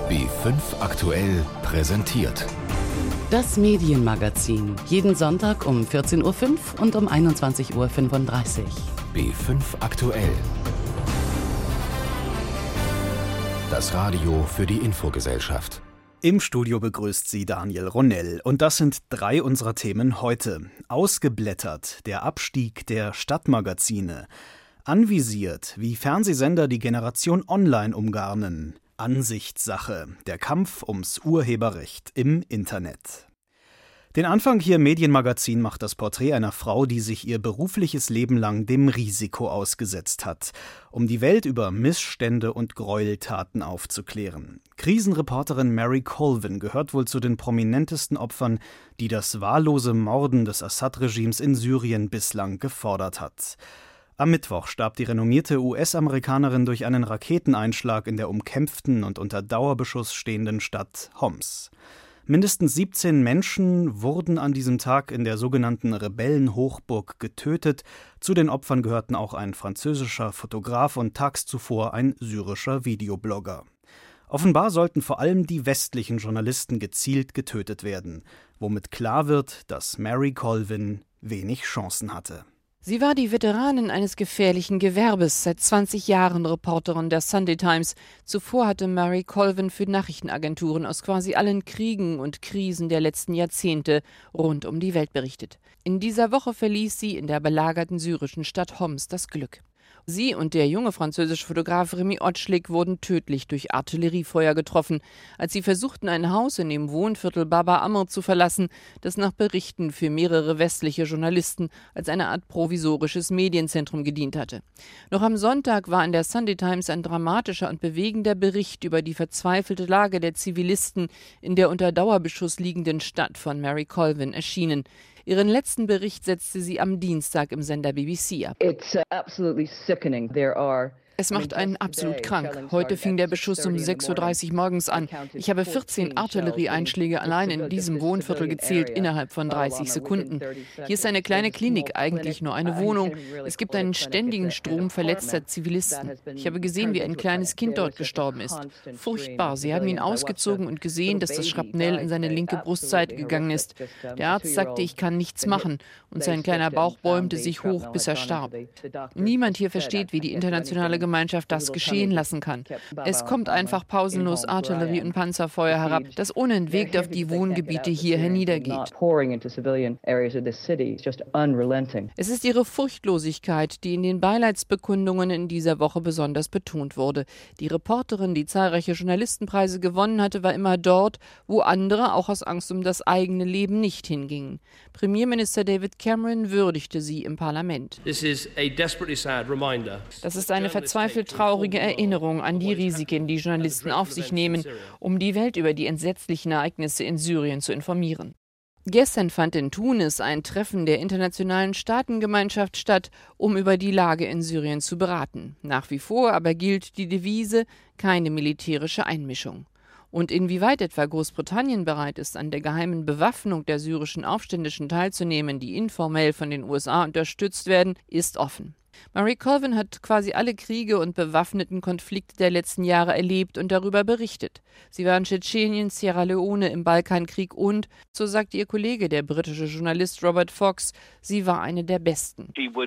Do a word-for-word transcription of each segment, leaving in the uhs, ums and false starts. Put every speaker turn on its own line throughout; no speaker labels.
B fünf aktuell präsentiert.
Das Medienmagazin. Jeden Sonntag um vierzehn Uhr fünf und um einundzwanzig Uhr fünfunddreißig.
B fünf aktuell. Das Radio für die Infogesellschaft.
Im Studio begrüßt sie Daniel Ronell. Und das sind drei unserer Themen heute. Ausgeblättert, der Abstieg der Stadtmagazine. Anvisiert, wie Fernsehsender die Generation Online umgarnen. Ansichtssache, der Kampf ums Urheberrecht im Internet. Den Anfang hier im Medienmagazin macht das Porträt einer Frau, die sich ihr berufliches Leben lang dem Risiko ausgesetzt hat, um die Welt über Missstände und Gräueltaten aufzuklären. Krisenreporterin Mary Colvin gehört wohl zu den prominentesten Opfern, die das wahllose Morden des Assad-Regimes in Syrien bislang gefordert hat. Am Mittwoch starb die renommierte U S-Amerikanerin durch einen Raketeneinschlag in der umkämpften und unter Dauerbeschuss stehenden Stadt Homs. Mindestens siebzehn Menschen wurden an diesem Tag in der sogenannten Rebellenhochburg getötet. Zu den Opfern gehörten auch ein französischer Fotograf und tags zuvor ein syrischer Videoblogger. Offenbar sollten vor allem die westlichen Journalisten gezielt getötet werden, womit klar wird, dass Mary Colvin wenig Chancen hatte.
Sie war die Veteranin eines gefährlichen Gewerbes, seit zwanzig Jahren Reporterin der Sunday Times. Zuvor hatte Mary Colvin für Nachrichtenagenturen aus quasi allen Kriegen und Krisen der letzten Jahrzehnte rund um die Welt berichtet. In dieser Woche verließ sie in der belagerten syrischen Stadt Homs das Glück. Sie und der junge französische Fotograf Remy Otschlik wurden tödlich durch Artilleriefeuer getroffen, als sie versuchten, ein Haus in dem Wohnviertel Baba Amr zu verlassen, das nach Berichten für mehrere westliche Journalisten als eine Art provisorisches Medienzentrum gedient hatte. Noch am Sonntag war in der Sunday Times ein dramatischer und bewegender Bericht über die verzweifelte Lage der Zivilisten in der unter Dauerbeschuss liegenden Stadt von Mary Colvin erschienen. Ihren letzten Bericht setzte sie am Dienstag im Sender B B C ab.
It's absolutely sickening. There are
Es macht einen absolut krank. Heute fing der Beschuss um sechs Uhr dreißig morgens an. Ich habe vierzehn Artillerieeinschläge allein in diesem Wohnviertel gezählt, innerhalb von dreißig Sekunden. Hier ist eine kleine Klinik, eigentlich nur eine Wohnung. Es gibt einen ständigen Strom verletzter Zivilisten. Ich habe gesehen, wie ein kleines Kind dort gestorben ist. Furchtbar. Sie haben ihn ausgezogen und gesehen, dass das Schrapnell in seine linke Brustseite gegangen ist. Der Arzt sagte, ich kann nichts machen. Und sein kleiner Bauch bäumte sich hoch, bis er starb. Niemand hier versteht, wie die internationale Gemeinschaft Gemeinschaft das geschehen lassen kann. Es kommt einfach pausenlos Artillerie- und Panzerfeuer herab, das unentwegt auf die Wohngebiete hier herniedergeht. Es ist ihre Furchtlosigkeit, die in den Beileidsbekundungen in dieser Woche besonders betont wurde. Die Reporterin, die zahlreiche Journalistenpreise gewonnen hatte, war immer dort, wo andere auch aus Angst um das eigene Leben nicht hingingen. Premierminister David Cameron würdigte sie im Parlament.
Das ist
eine verzweifelte traurige Erinnerung an die Risiken, die Journalisten auf sich nehmen, um die Welt über die entsetzlichen Ereignisse in Syrien zu informieren. Gestern fand in Tunis ein Treffen der internationalen Staatengemeinschaft statt, um über die Lage in Syrien zu beraten. Nach wie vor aber gilt die Devise: keine militärische Einmischung. Und inwieweit etwa Großbritannien bereit ist, an der geheimen Bewaffnung der syrischen Aufständischen teilzunehmen, die informell von den U S A unterstützt werden, ist offen. Mary Colvin hat quasi alle Kriege und bewaffneten Konflikte der letzten Jahre erlebt und darüber berichtet. Sie war in Tschetschenien, Sierra Leone, im Balkankrieg und, so sagt ihr Kollege, der britische Journalist Robert Fox, sie war eine der Besten.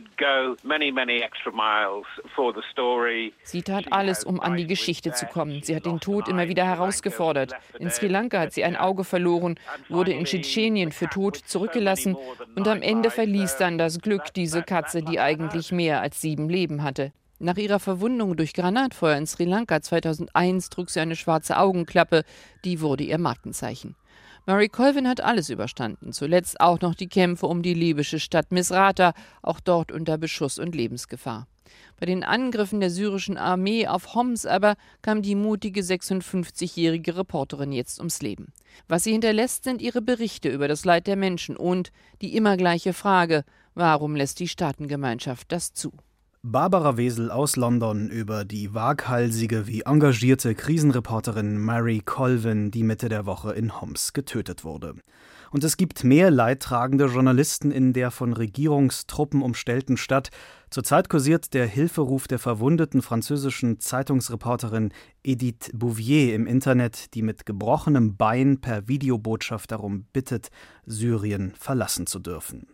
Sie tat alles, um an die Geschichte zu kommen. Sie hat den Tod immer wieder herausgefordert. In Sri Lanka hat sie ein Auge verloren, wurde in Tschetschenien für tot zurückgelassen und am Ende verließ dann das Glück diese Katze, die eigentlich mehr als sieben Leben hatte. Nach ihrer Verwundung durch Granatfeuer in Sri Lanka zweitausendeins trug sie eine schwarze Augenklappe, die wurde ihr Markenzeichen. Mary Colvin hat alles überstanden, zuletzt auch noch die Kämpfe um die libysche Stadt Misrata, auch dort unter Beschuss und Lebensgefahr. Bei den Angriffen der syrischen Armee auf Homs aber kam die mutige sechsundfünfzigjährige Reporterin jetzt ums Leben. Was sie hinterlässt, sind ihre Berichte über das Leid der Menschen und die immer gleiche Frage: Warum lässt die Staatengemeinschaft das zu?
Barbara Wesel aus London über die waghalsige wie engagierte Krisenreporterin Mary Colvin, die Mitte der Woche in Homs getötet wurde. Und es gibt mehr leidtragende Journalisten in der von Regierungstruppen umstellten Stadt. Zurzeit kursiert der Hilferuf der verwundeten französischen Zeitungsreporterin Edith Bouvier im Internet, die mit gebrochenem Bein per Videobotschaft darum bittet, Syrien verlassen zu dürfen.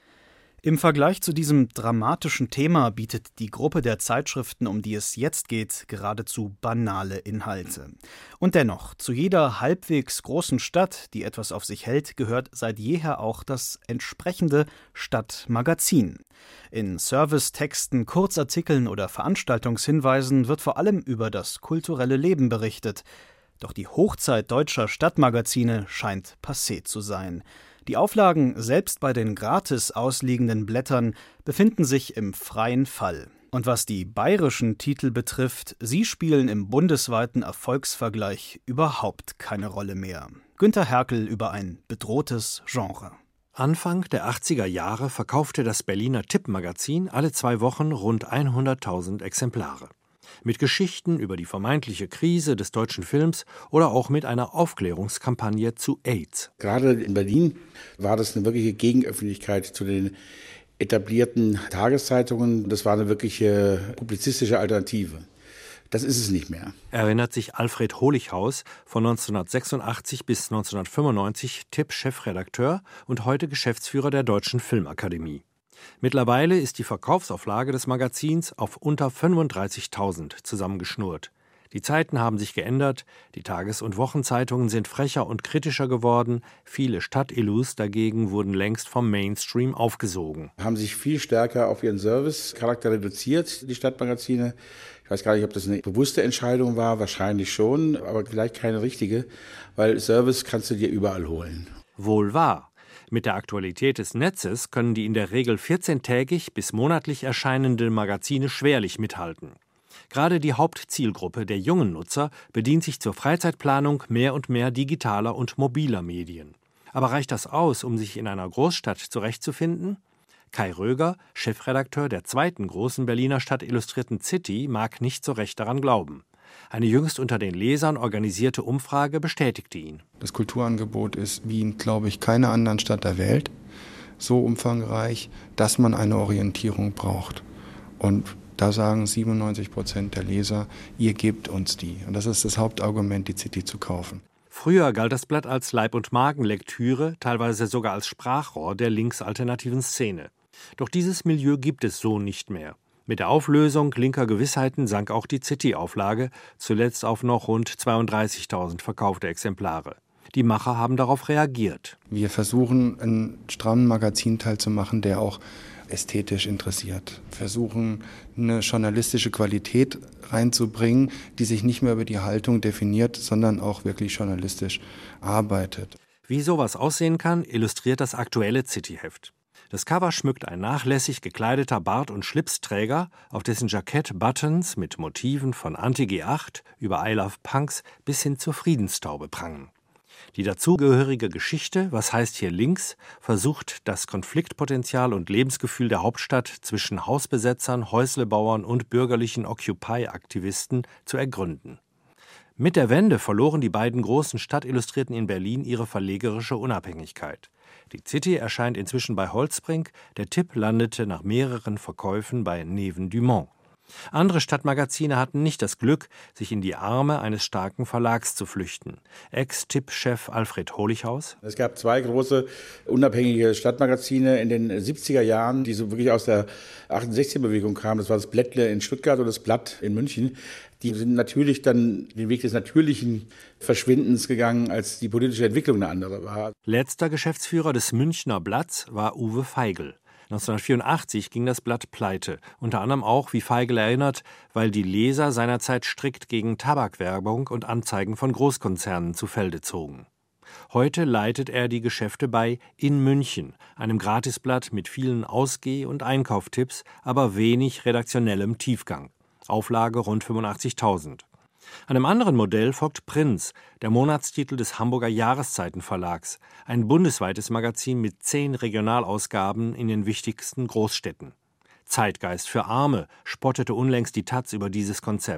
Im Vergleich zu diesem dramatischen Thema bietet die Gruppe der Zeitschriften, um die es jetzt geht, geradezu banale Inhalte. Und dennoch, zu jeder halbwegs großen Stadt, die etwas auf sich hält, gehört seit jeher auch das entsprechende Stadtmagazin. In Servicetexten, Kurzartikeln oder Veranstaltungshinweisen wird vor allem über das kulturelle Leben berichtet. Doch die Hochzeit deutscher Stadtmagazine scheint passé zu sein. Die Auflagen, selbst bei den gratis ausliegenden Blättern, befinden sich im freien Fall. Und was die bayerischen Titel betrifft, sie spielen im bundesweiten Erfolgsvergleich überhaupt keine Rolle mehr. Günter Herkel über ein bedrohtes Genre.
Anfang der achtziger Jahre verkaufte das Berliner Tipp-Magazin alle zwei Wochen rund hunderttausend Exemplare. Mit Geschichten über die vermeintliche Krise des deutschen Films oder auch mit einer Aufklärungskampagne zu AIDS.
Gerade in Berlin war das eine wirkliche Gegenöffentlichkeit zu den etablierten Tageszeitungen. Das war eine wirkliche publizistische Alternative. Das ist es nicht mehr.
Erinnert sich Alfred Holichhaus, von neunzehnhundertsechsundachtzig bis neunzehnhundertfünfundneunzig Tipp-Chefredakteur und heute Geschäftsführer der Deutschen Filmakademie. Mittlerweile ist die Verkaufsauflage des Magazins auf unter fünfunddreißigtausend zusammengeschnurrt. Die Zeiten haben sich geändert, die Tages- und Wochenzeitungen sind frecher und kritischer geworden, viele Stadtillus dagegen wurden längst vom Mainstream aufgesogen.
Haben sich viel stärker auf ihren Servicecharakter reduziert, die Stadtmagazine. Ich weiß gar nicht, ob das eine bewusste Entscheidung war, wahrscheinlich schon, aber vielleicht keine richtige, weil Service kannst du dir überall holen.
Wohl wahr. Mit der Aktualität des Netzes können die in der Regel vierzehntägig bis monatlich erscheinenden Magazine schwerlich mithalten. Gerade die Hauptzielgruppe der jungen Nutzer bedient sich zur Freizeitplanung mehr und mehr digitaler und mobiler Medien. Aber reicht das aus, um sich in einer Großstadt zurechtzufinden? Kai Röger, Chefredakteur der zweiten großen Berliner Stadtillustrierten City, mag nicht so recht daran glauben. Eine jüngst unter den Lesern organisierte Umfrage bestätigte ihn.
Das Kulturangebot ist wie in, glaube ich, keiner anderen Stadt der Welt so umfangreich, dass man eine Orientierung braucht. Und da sagen siebenundneunzig Prozent der Leser, ihr gebt uns die. Und das ist das Hauptargument, die City zu kaufen.
Früher galt das Blatt als Leib- und Magenlektüre, teilweise sogar als Sprachrohr der linksalternativen Szene. Doch dieses Milieu gibt es so nicht mehr. Mit der Auflösung linker Gewissheiten sank auch die City-Auflage, zuletzt auf noch rund zweiunddreißigtausend verkaufte Exemplare. Die Macher haben darauf reagiert.
Wir versuchen, einen strammen Magazinteil zu machen, der auch ästhetisch interessiert. Versuchen, eine journalistische Qualität reinzubringen, die sich nicht mehr über die Haltung definiert, sondern auch wirklich journalistisch arbeitet.
Wie sowas aussehen kann, illustriert das aktuelle City-Heft. Das Cover schmückt ein nachlässig gekleideter Bart- und Schlipsträger, auf dessen Jackett Buttons mit Motiven von Anti G acht über I Love Punks bis hin zur Friedenstaube prangen. Die dazugehörige Geschichte, was heißt hier links, versucht das Konfliktpotenzial und Lebensgefühl der Hauptstadt zwischen Hausbesetzern, Häuslebauern und bürgerlichen Occupy-Aktivisten zu ergründen. Mit der Wende verloren die beiden großen Stadtillustrierten in Berlin ihre verlegerische Unabhängigkeit. Die City erscheint inzwischen bei Holzbrink, der Tipp landete nach mehreren Verkäufen bei Neven Dumont. Andere Stadtmagazine hatten nicht das Glück, sich in die Arme eines starken Verlags zu flüchten. Ex-Tipp-Chef Alfred Holichhaus.
Es gab zwei große unabhängige Stadtmagazine in den siebziger Jahren, die so wirklich aus der achtundsechziger-Bewegung kamen. Das war das Blättle in Stuttgart und das Blatt in München. Die sind natürlich dann den Weg des natürlichen Verschwindens gegangen, als die politische Entwicklung eine andere war.
Letzter Geschäftsführer des Münchner Blatts war Uwe Feigl. neunzehnhundertvierundachtzig ging das Blatt pleite, unter anderem auch, wie Feigl erinnert, weil die Leser seinerzeit strikt gegen Tabakwerbung und Anzeigen von Großkonzernen zu Felde zogen. Heute leitet er die Geschäfte bei In München, einem Gratisblatt mit vielen Ausgeh- und Einkauftipps, aber wenig redaktionellem Tiefgang. Auflage rund fünfundachtzigtausend. Einem anderen Modell folgt Prinz, der Monatstitel des Hamburger Jahreszeitenverlags, ein bundesweites Magazin mit zehn Regionalausgaben in den wichtigsten Großstädten. Zeitgeist für Arme, spottete unlängst die Taz über dieses Konzept.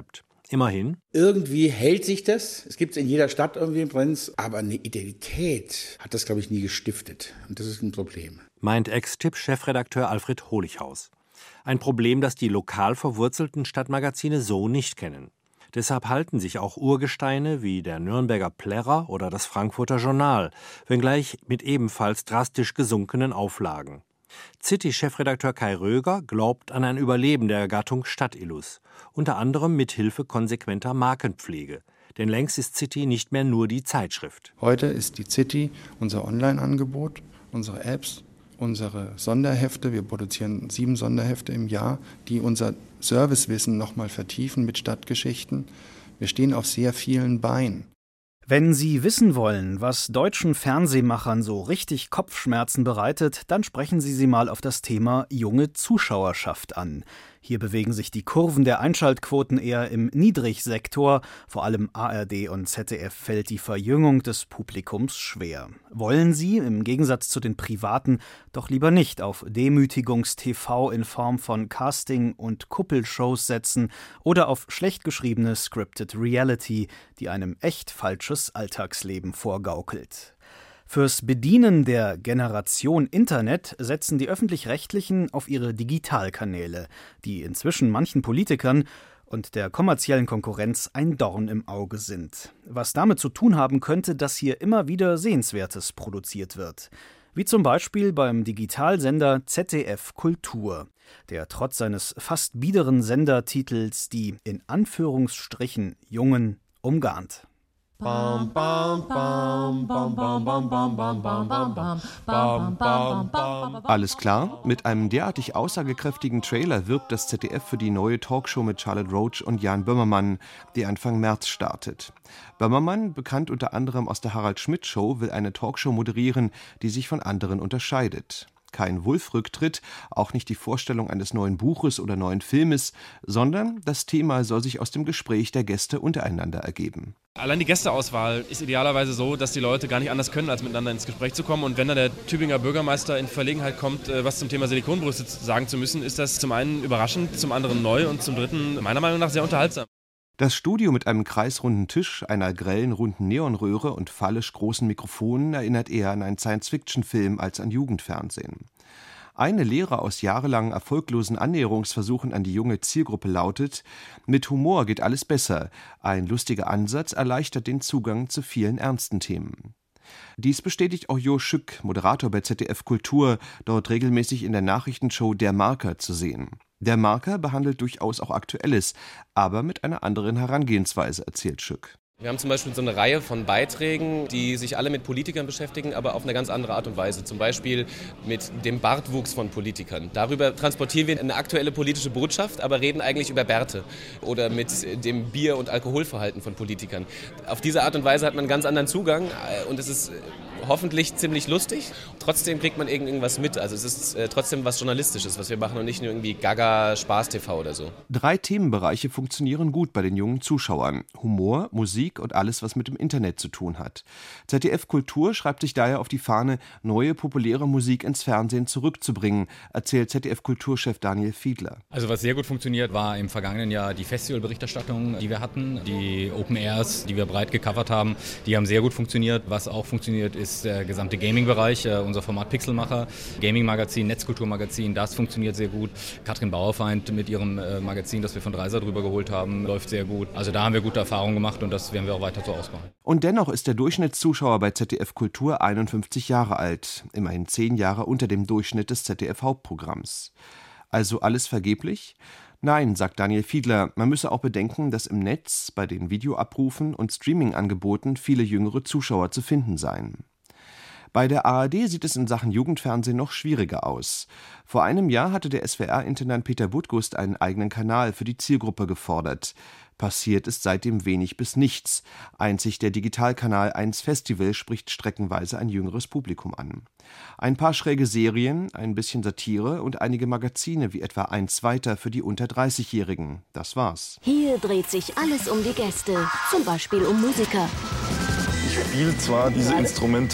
Immerhin.
Irgendwie hält sich das. Es gibt es in jeder Stadt irgendwie im Prinz. Aber eine Identität hat das, glaube ich, nie gestiftet. Und das ist ein Problem.
Meint Ex-Tipp-Chefredakteur Alfred Holichhaus. Ein Problem, das die lokal verwurzelten Stadtmagazine so nicht kennen. Deshalb halten sich auch Urgesteine wie der Nürnberger Plärrer oder das Frankfurter Journal, wenngleich mit ebenfalls drastisch gesunkenen Auflagen. City-Chefredakteur Kai Röger glaubt an ein Überleben der Gattung Stadtillus, unter anderem mit Hilfe konsequenter Markenpflege. Denn längst ist City nicht mehr nur die Zeitschrift.
Heute ist die City unser Online-Angebot, unsere Apps, unsere Sonderhefte. Wir produzieren sieben Sonderhefte im Jahr, die unser Servicewissen nochmal vertiefen mit Stadtgeschichten. Wir stehen auf sehr vielen Beinen.
Wenn Sie wissen wollen, was deutschen Fernsehmachern so richtig Kopfschmerzen bereitet, dann sprechen Sie sie mal auf das Thema junge Zuschauerschaft an. Hier bewegen sich die Kurven der Einschaltquoten eher im Niedrigsektor. Vor allem A R D und Z D F fällt die Verjüngung des Publikums schwer. Wollen Sie, im Gegensatz zu den Privaten, doch lieber nicht auf Demütigungs-T V in Form von Casting- und Kuppelshows setzen oder auf schlecht geschriebene Scripted Reality, die einem echt falsches Alltagsleben vorgaukelt. Fürs Bedienen der Generation Internet setzen die Öffentlich-Rechtlichen auf ihre Digitalkanäle, die inzwischen manchen Politikern und der kommerziellen Konkurrenz ein Dorn im Auge sind. Was damit zu tun haben könnte, dass hier immer wieder Sehenswertes produziert wird. Wie zum Beispiel beim Digitalsender Z D F Kultur, der trotz seines fast biederen Sendertitels die in Anführungsstrichen Jungen umgarnt.
Bam, bam, bam, bam, bam, bam, bam, bam, bam, bam, bam, bam, bam.
Alles klar, mit einem derartig aussagekräftigen Trailer wirbt das Z D F für die neue Talkshow mit Charlotte Roach und Jan Böhmermann, die Anfang März startet. Böhmermann, bekannt unter anderem aus der Harald-Schmidt-Show, will eine Talkshow moderieren, die sich von anderen unterscheidet. Kein Wulff-Rücktritt, auch nicht die Vorstellung eines neuen Buches oder neuen Filmes, sondern das Thema soll sich aus dem Gespräch der Gäste untereinander ergeben.
Allein die Gästeauswahl ist idealerweise so, dass die Leute gar nicht anders können, als miteinander ins Gespräch zu kommen. Und wenn dann der Tübinger Bürgermeister in Verlegenheit kommt, was zum Thema Silikonbrüste sagen zu müssen, ist das zum einen überraschend, zum anderen neu und zum dritten meiner Meinung nach sehr unterhaltsam.
Das Studio mit einem kreisrunden Tisch, einer grellen runden Neonröhre und fallisch großen Mikrofonen erinnert eher an einen Science-Fiction-Film als an Jugendfernsehen. Eine Lehre aus jahrelangen erfolglosen Annäherungsversuchen an die junge Zielgruppe lautet: Mit Humor geht alles besser. Ein lustiger Ansatz erleichtert den Zugang zu vielen ernsten Themen. Dies bestätigt auch Jo Schück, Moderator bei Z D F Kultur, dort regelmäßig in der Nachrichtenshow Der Marker zu sehen. Der Marker behandelt durchaus auch Aktuelles, aber mit einer anderen Herangehensweise, erzählt Schück.
Wir haben zum Beispiel so eine Reihe von Beiträgen, die sich alle mit Politikern beschäftigen, aber auf eine ganz andere Art und Weise. Zum Beispiel mit dem Bartwuchs von Politikern. Darüber transportieren wir eine aktuelle politische Botschaft, aber reden eigentlich über Bärte oder mit dem Bier- und Alkoholverhalten von Politikern. Auf diese Art und Weise hat man einen ganz anderen Zugang und es ist hoffentlich ziemlich lustig. Trotzdem kriegt man irgendwas mit. Also es ist äh, trotzdem was Journalistisches, was wir machen und nicht nur irgendwie Gaga, Spaß-T V oder so.
Drei Themenbereiche funktionieren gut bei den jungen Zuschauern. Humor, Musik und alles, was mit dem Internet zu tun hat. Z D F Kultur schreibt sich daher auf die Fahne, neue populäre Musik ins Fernsehen zurückzubringen, erzählt Z D F Kulturchef Daniel Fiedler.
Also was sehr gut funktioniert, war im vergangenen Jahr die Festivalberichterstattung, die wir hatten. Die Open Airs, die wir breit gecovert haben, die haben sehr gut funktioniert. Was auch funktioniert, ist der gesamte Gaming-Bereich, äh, unser Format Pixelmacher, Gaming-Magazin, Netzkultur-Magazin, das funktioniert sehr gut. Katrin Bauerfeind mit ihrem äh, Magazin, das wir von Dreiser drüber geholt haben, läuft sehr gut. Also da haben wir gute Erfahrungen gemacht und das werden wir auch weiter so ausbauen.
Und dennoch ist der Durchschnittszuschauer bei Z D F Kultur einundfünfzig Jahre alt, immerhin zehn Jahre unter dem Durchschnitt des Z D F-Hauptprogramms. Also alles vergeblich? Nein, sagt Daniel Fiedler, man müsse auch bedenken, dass im Netz, bei den Videoabrufen und Streaming-Angeboten viele jüngere Zuschauer zu finden seien. Bei der A R D sieht es in Sachen Jugendfernsehen noch schwieriger aus. Vor einem Jahr hatte der S W R-Intendant Peter Budgust einen eigenen Kanal für die Zielgruppe gefordert. Passiert ist seitdem wenig bis nichts. Einzig der Digitalkanal eins Festival spricht streckenweise ein jüngeres Publikum an. Ein paar schräge Serien, ein bisschen Satire und einige Magazine wie etwa eins weiter für die unter dreißigjährigen. Das war's.
Hier dreht sich alles um die Gäste, zum Beispiel um Musiker.
Ich spiele zwar diese Instrumente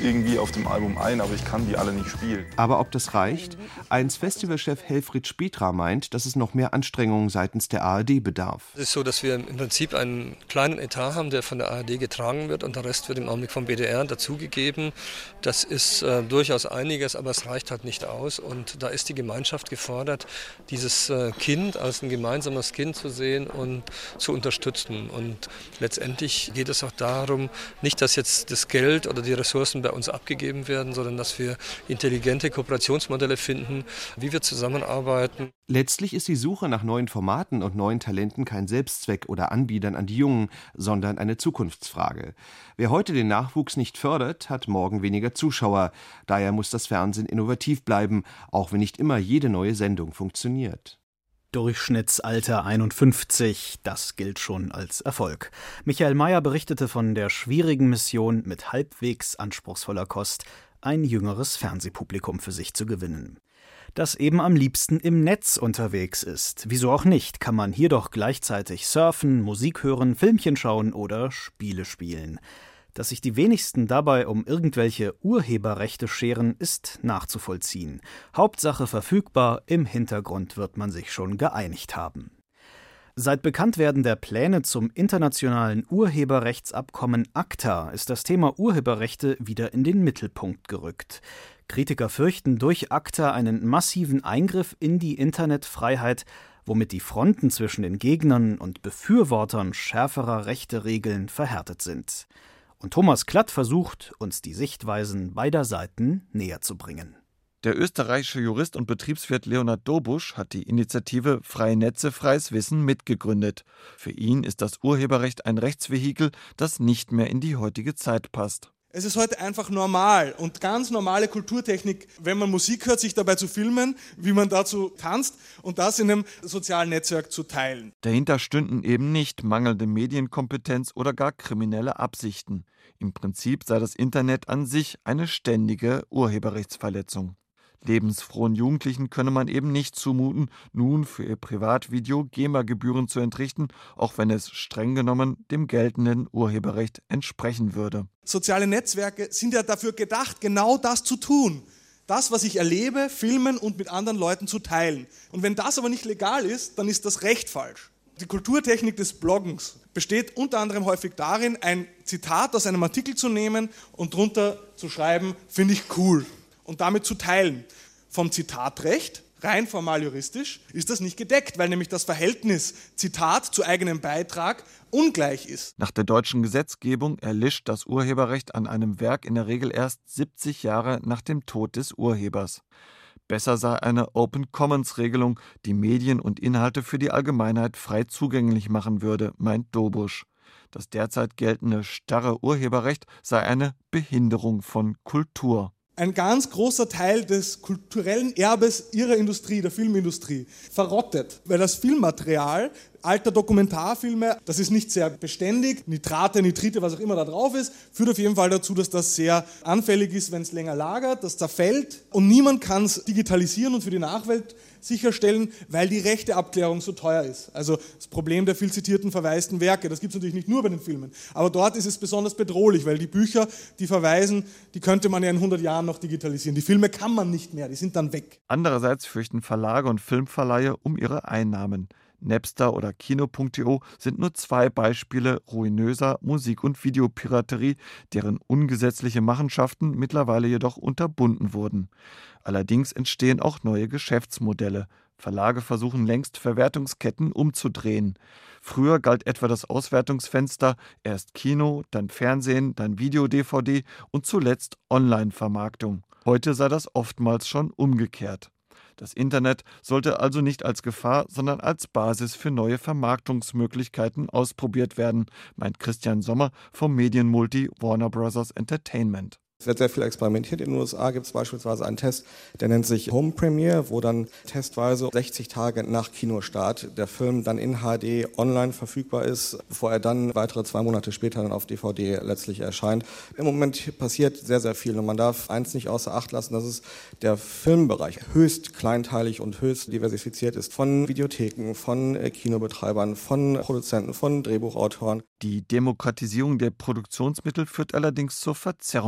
irgendwie auf dem Album ein, aber ich kann die alle nicht spielen.
Aber ob das reicht? Eins Festivalchef Helfried Spietra meint, dass es noch mehr Anstrengungen seitens der A R D bedarf.
Es ist so, dass wir im Prinzip einen kleinen Etat haben, der von der A R D getragen wird und der Rest wird im Augenblick vom B D R dazugegeben. Das ist äh, durchaus einiges, aber es reicht halt nicht aus und da ist die Gemeinschaft gefordert, dieses äh, Kind als ein gemeinsames Kind zu sehen und zu unterstützen. Und letztendlich geht es auch darum, nicht, dass jetzt das Geld oder die Ressourcen bei uns abgegeben werden, sondern dass wir intelligente Kooperationsmodelle finden, wie wir zusammenarbeiten.
Letztlich ist die Suche nach neuen Formaten und neuen Talenten kein Selbstzweck oder Anbietern an die Jungen, sondern eine Zukunftsfrage. Wer heute den Nachwuchs nicht fördert, hat morgen weniger Zuschauer. Daher muss das Fernsehen innovativ bleiben, auch wenn nicht immer jede neue Sendung funktioniert.
Durchschnittsalter einundfünfzig, das gilt schon als Erfolg. Michael Mayer berichtete von der schwierigen Mission, mit halbwegs anspruchsvoller Kost ein jüngeres Fernsehpublikum für sich zu gewinnen. Das eben am liebsten im Netz unterwegs ist. Wieso auch nicht, kann man hier doch gleichzeitig surfen, Musik hören, Filmchen schauen oder Spiele spielen. Dass sich die wenigsten dabei um irgendwelche Urheberrechte scheren, ist nachzuvollziehen. Hauptsache verfügbar, im Hintergrund wird man sich schon geeinigt haben. Seit Bekanntwerden der Pläne zum internationalen Urheberrechtsabkommen ACTA ist das Thema Urheberrechte wieder in den Mittelpunkt gerückt. Kritiker fürchten durch ACTA einen massiven Eingriff in die Internetfreiheit, womit die Fronten zwischen den Gegnern und Befürwortern schärferer Rechteregeln verhärtet sind. Und Thomas Klatt versucht, uns die Sichtweisen beider Seiten näher zu bringen.
Der österreichische Jurist und Betriebswirt Leonhard Dobusch hat die Initiative Freie Netze, freies Wissen mitgegründet. Für ihn ist das Urheberrecht ein Rechtsvehikel, das nicht mehr in die heutige Zeit passt.
Es ist heute einfach normal und ganz normale Kulturtechnik, wenn man Musik hört, sich dabei zu filmen, wie man dazu tanzt und das in einem sozialen Netzwerk zu teilen.
Dahinter stünden eben nicht mangelnde Medienkompetenz oder gar kriminelle Absichten. Im Prinzip sei das Internet an sich eine ständige Urheberrechtsverletzung. Lebensfrohen Jugendlichen könne man eben nicht zumuten, nun für ihr Privatvideo GEMA-Gebühren zu entrichten, auch wenn es streng genommen dem geltenden Urheberrecht entsprechen würde.
Soziale Netzwerke sind ja dafür gedacht, genau das zu tun. Das, was ich erlebe, filmen und mit anderen Leuten zu teilen. Und wenn das aber nicht legal ist, dann ist das Recht falsch. Die Kulturtechnik des Bloggens besteht unter anderem häufig darin, ein Zitat aus einem Artikel zu nehmen und drunter zu schreiben, finde ich cool. Und damit zu teilen. Vom Zitatrecht, rein formal juristisch, ist das nicht gedeckt, weil nämlich das Verhältnis Zitat zu eigenem Beitrag ungleich ist.
Nach der deutschen Gesetzgebung erlischt das Urheberrecht an einem Werk in der Regel erst siebzig Jahre nach dem Tod des Urhebers. Besser sei eine Open-Commons-Regelung, die Medien und Inhalte für die Allgemeinheit frei zugänglich machen würde, meint Dobusch. Das derzeit geltende starre Urheberrecht sei eine Behinderung von Kultur.
Ein ganz großer Teil des kulturellen Erbes ihrer Industrie, der Filmindustrie, verrottet, weil das Filmmaterial alter Dokumentarfilme, das ist nicht sehr beständig, Nitrate, Nitrite, was auch immer da drauf ist, führt auf jeden Fall dazu, dass das sehr anfällig ist, wenn es länger lagert, das zerfällt und niemand kann es digitalisieren und für die Nachwelt sicherstellen, weil die Rechteabklärung so teuer ist. Also das Problem der viel zitierten verwaisten Werke, das gibt es natürlich nicht nur bei den Filmen, aber dort ist es besonders bedrohlich, weil die Bücher, die verweisen, die könnte man ja in hundert Jahren noch digitalisieren. Die Filme kann man nicht mehr, die sind dann weg.
Andererseits fürchten Verlage und Filmverleihe um ihre Einnahmen. Napster oder Kino punkt de sind nur zwei Beispiele ruinöser Musik- und Videopiraterie, deren ungesetzliche Machenschaften mittlerweile jedoch unterbunden wurden. Allerdings entstehen auch neue Geschäftsmodelle. Verlage versuchen längst Verwertungsketten umzudrehen. Früher galt etwa das Auswertungsfenster erst Kino, dann Fernsehen, dann Video-D V D und zuletzt Online-Vermarktung. Heute sei das oftmals schon umgekehrt. Das Internet sollte also nicht als Gefahr, sondern als Basis für neue Vermarktungsmöglichkeiten ausprobiert werden, meint Christian Sommer vom Medienmulti Warner Bros. Entertainment.
Es wird sehr viel experimentiert. In den U S A gibt es beispielsweise einen Test, der nennt sich Home Premiere, wo dann testweise sechzig Tage nach Kinostart der Film dann in H D online verfügbar ist, bevor er dann weitere zwei Monate später dann auf D V D letztlich erscheint. Im Moment passiert sehr, sehr viel und man darf eins nicht außer Acht lassen, dass es der Filmbereich höchst kleinteilig und höchst diversifiziert ist. Von Videotheken, von Kinobetreibern, von Produzenten, von Drehbuchautoren.
Die Demokratisierung der Produktionsmittel führt allerdings zur Verzerrung des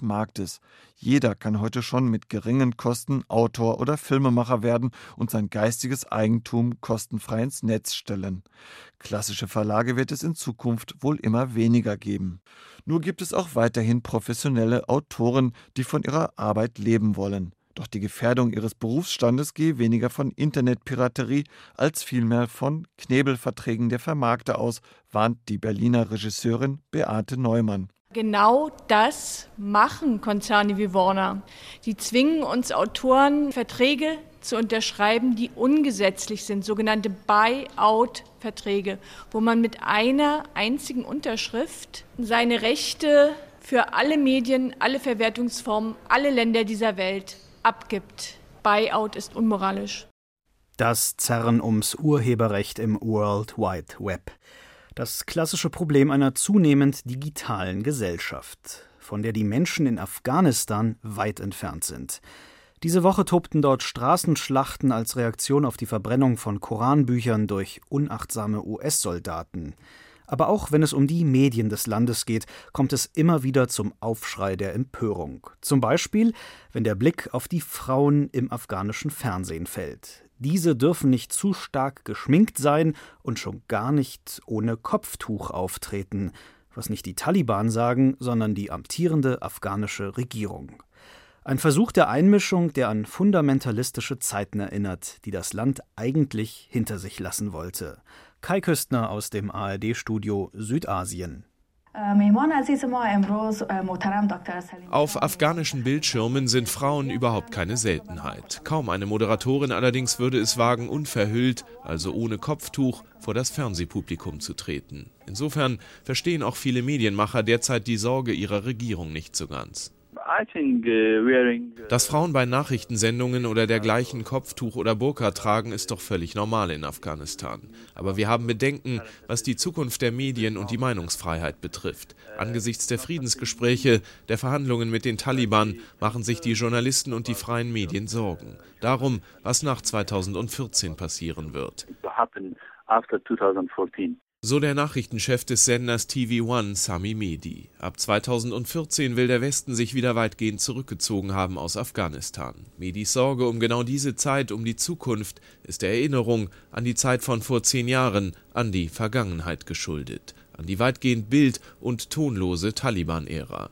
Marktes. Jeder kann heute schon mit geringen Kosten Autor oder Filmemacher werden und sein geistiges Eigentum kostenfrei ins Netz stellen. Klassische Verlage wird es in Zukunft wohl immer weniger geben. Nur gibt es auch weiterhin professionelle Autoren, die von ihrer Arbeit leben wollen. Doch die Gefährdung ihres Berufsstandes gehe weniger von Internetpiraterie als vielmehr von Knebelverträgen der Vermarkter aus, warnt die Berliner Regisseurin Beate Neumann.
Genau das machen Konzerne wie Warner. Die zwingen uns Autoren, Verträge zu unterschreiben, die ungesetzlich sind, sogenannte Buy-out-Verträge, wo man mit einer einzigen Unterschrift seine Rechte für alle Medien, alle Verwertungsformen, alle Länder dieser Welt abgibt. Buyout ist unmoralisch.
Das Zerren ums Urheberrecht im World Wide Web. Das klassische Problem einer zunehmend digitalen Gesellschaft, von der die Menschen in Afghanistan weit entfernt sind. Diese Woche tobten dort Straßenschlachten als Reaktion auf die Verbrennung von Koranbüchern durch unachtsame U S-Soldaten. Aber auch wenn es um die Medien des Landes geht, kommt es immer wieder zum Aufschrei der Empörung. Zum Beispiel, wenn der Blick auf die Frauen im afghanischen Fernsehen fällt. Diese dürfen nicht zu stark geschminkt sein und schon gar nicht ohne Kopftuch auftreten, was nicht die Taliban sagen, sondern die amtierende afghanische Regierung. Ein Versuch der Einmischung, der an fundamentalistische Zeiten erinnert, die das Land eigentlich hinter sich lassen wollte. Kai Küstner aus dem A R D-Studio Südasien.
Auf afghanischen Bildschirmen sind Frauen überhaupt keine Seltenheit. Kaum eine Moderatorin allerdings würde es wagen, unverhüllt, also ohne Kopftuch, vor das Fernsehpublikum zu treten. Insofern verstehen auch viele Medienmacher derzeit die Sorge ihrer Regierung nicht so ganz. Dass Frauen bei Nachrichtensendungen oder dergleichen Kopftuch oder Burka tragen, ist doch völlig normal in Afghanistan. Aber wir haben Bedenken, was die Zukunft der Medien und die Meinungsfreiheit betrifft. Angesichts der Friedensgespräche, der Verhandlungen mit den Taliban, machen sich die Journalisten und die freien Medien Sorgen. Darum, was nach zweitausendvierzehn passieren wird. So der Nachrichtenchef des Senders T V One, Sami Mehdi. Ab zweitausendvierzehn will der Westen sich wieder weitgehend zurückgezogen haben aus Afghanistan. Mehdis Sorge um genau diese Zeit, um die Zukunft, ist der Erinnerung an die Zeit von vor zehn Jahren, an die Vergangenheit geschuldet. An die weitgehend bild- und tonlose Taliban-Ära.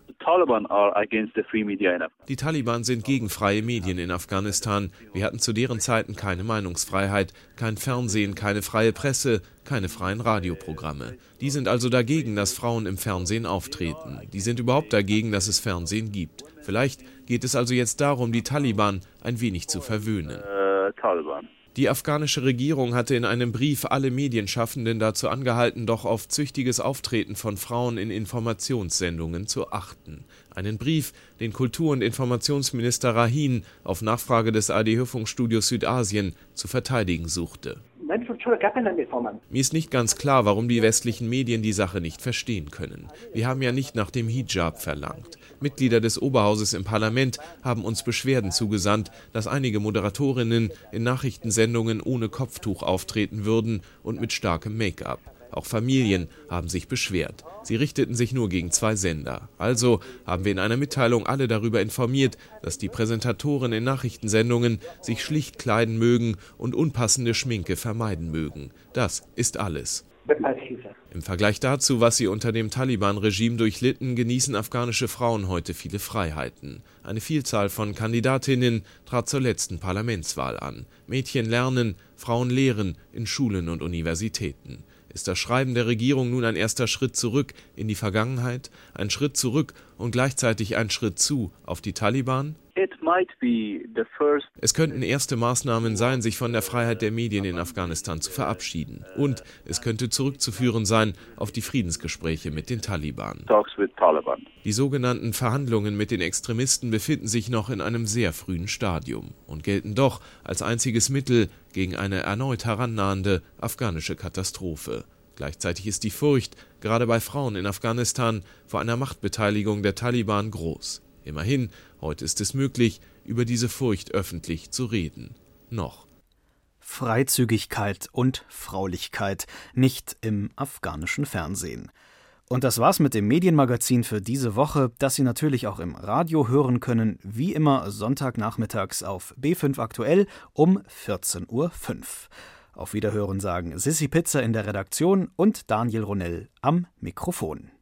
Die Taliban sind gegen freie Medien in Afghanistan. Wir hatten zu deren Zeiten keine Meinungsfreiheit, kein Fernsehen, keine freie Presse, keine freien Radioprogramme. Die sind also dagegen, dass Frauen im Fernsehen auftreten. Die sind überhaupt dagegen, dass es Fernsehen gibt. Vielleicht geht es also jetzt darum, die Taliban ein wenig zu verwöhnen. Die afghanische Regierung hatte in einem Brief alle Medienschaffenden dazu angehalten, doch auf züchtiges Auftreten von Frauen in Informationssendungen zu achten. Einen Brief, den Kultur- und Informationsminister Rahin auf Nachfrage des A R D-Hörfunkstudios Südasien zu verteidigen suchte. Mir ist nicht ganz klar, warum die westlichen Medien die Sache nicht verstehen können. Wir haben ja nicht nach dem Hijab verlangt. Mitglieder des Oberhauses im Parlament haben uns Beschwerden zugesandt, dass einige Moderatorinnen in Nachrichtensendungen ohne Kopftuch auftreten würden und mit starkem Make-up. Auch Familien haben sich beschwert. Sie richteten sich nur gegen zwei Sender. Also haben wir in einer Mitteilung alle darüber informiert, dass die Präsentatoren in Nachrichtensendungen sich schlicht kleiden mögen und unpassende Schminke vermeiden mögen. Das ist alles. Im Vergleich dazu, was sie unter dem Taliban-Regime durchlitten, genießen afghanische Frauen heute viele Freiheiten. Eine Vielzahl von Kandidatinnen trat zur letzten Parlamentswahl an. Mädchen lernen, Frauen lehren in Schulen und Universitäten. Ist das Schreiben der Regierung nun ein erster Schritt zurück in die Vergangenheit, ein Schritt zurück und gleichzeitig ein Schritt zu auf die Taliban? Es könnten erste Maßnahmen sein, sich von der Freiheit der Medien in Afghanistan zu verabschieden. Und es könnte zurückzuführen sein auf die Friedensgespräche mit den Taliban. Die sogenannten Verhandlungen mit den Extremisten befinden sich noch in einem sehr frühen Stadium und gelten doch als einziges Mittel gegen eine erneut herannahende afghanische Katastrophe. Gleichzeitig ist die Furcht, gerade bei Frauen in Afghanistan, vor einer Machtbeteiligung der Taliban groß. Immerhin, heute ist es möglich, über diese Furcht öffentlich zu reden. Noch.
Freizügigkeit und Fraulichkeit nicht im afghanischen Fernsehen. Und das war's mit dem Medienmagazin für diese Woche, das Sie natürlich auch im Radio hören können, wie immer Sonntagnachmittags auf B fünf Aktuell um vierzehn Uhr fünf. Auf Wiederhören sagen Sissi Pitzer in der Redaktion und Daniel Ronell am Mikrofon.